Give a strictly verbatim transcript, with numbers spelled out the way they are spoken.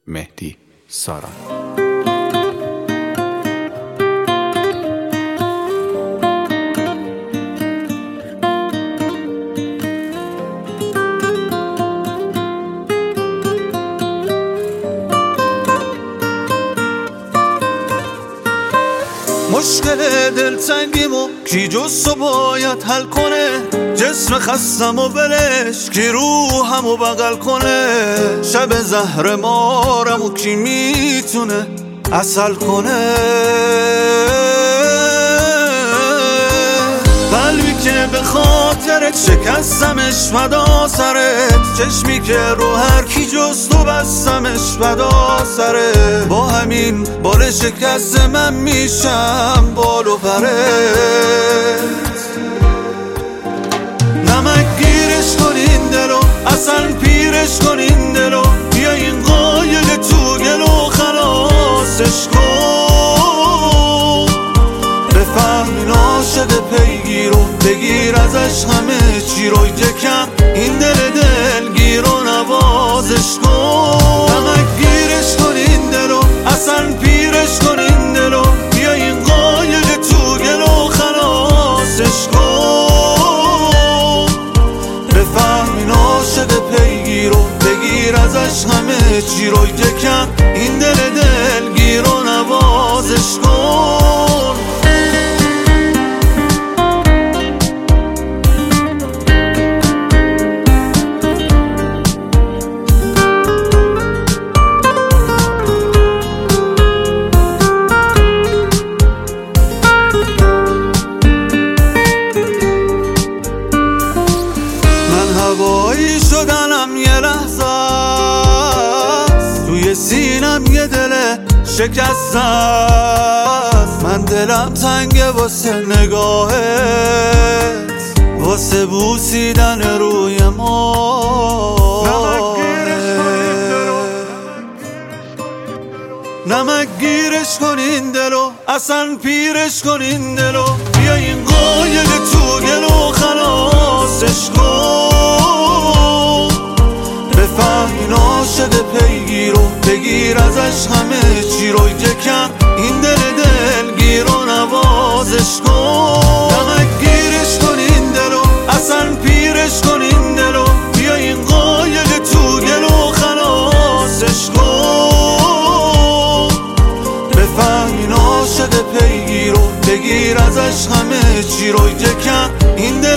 مهدی ساران. مشکل دلتنگیمو کی جز تو باید حل کنه، جسم خستم و ولش کی روحمو بغل کنه، شب زهر مارمو کی میتونه عسل کنه، قلبی که به خاطرت شکستمش فدا سرت، چشمی که رو هر کی جز تو بستمش فدا سرت، با همین بال شکست من میشم بال و پرت، نمک گیرش کن این دلو اصلا پیرش کن این دلو، بیا این قایق تو گلو خلاصش کن، بفهمین عاشق پیگیرو بگیر ازش همه چی رو، یکم این دل دلگیر رو نوازش کن، نمک گیرش کن این دلو اصلا پیرش کن این دلو، بیا این قایق تو گلو خلاصش کن، بفهمین عاشق پیگیرو بگیر ازش همه چی رو، یکم این دل دلگیر رو نوازش کن. هوایی شدنم یه لحظه است، توی سینم یه دل شکسته است، من دلم تنگه واسه نگاهت، واسه بوسیدن روی ما، نمک گیرش کن این دلو اصلا پیرش کن این دلو، بیا این قایق تو گلو خلاصش کن، بفهمین عاشق پیگیرو بگیر ازش همه چی رو، یکم این دل دلگیر رو نوازش کن، نمک گیرش کن این دلو اصلا پیرش کن این دلو، بیا این قایق تو گلو خلاصش کن، بفهمین عاشق پیگیرو بگیر ازش همه چی رو، یکم این دل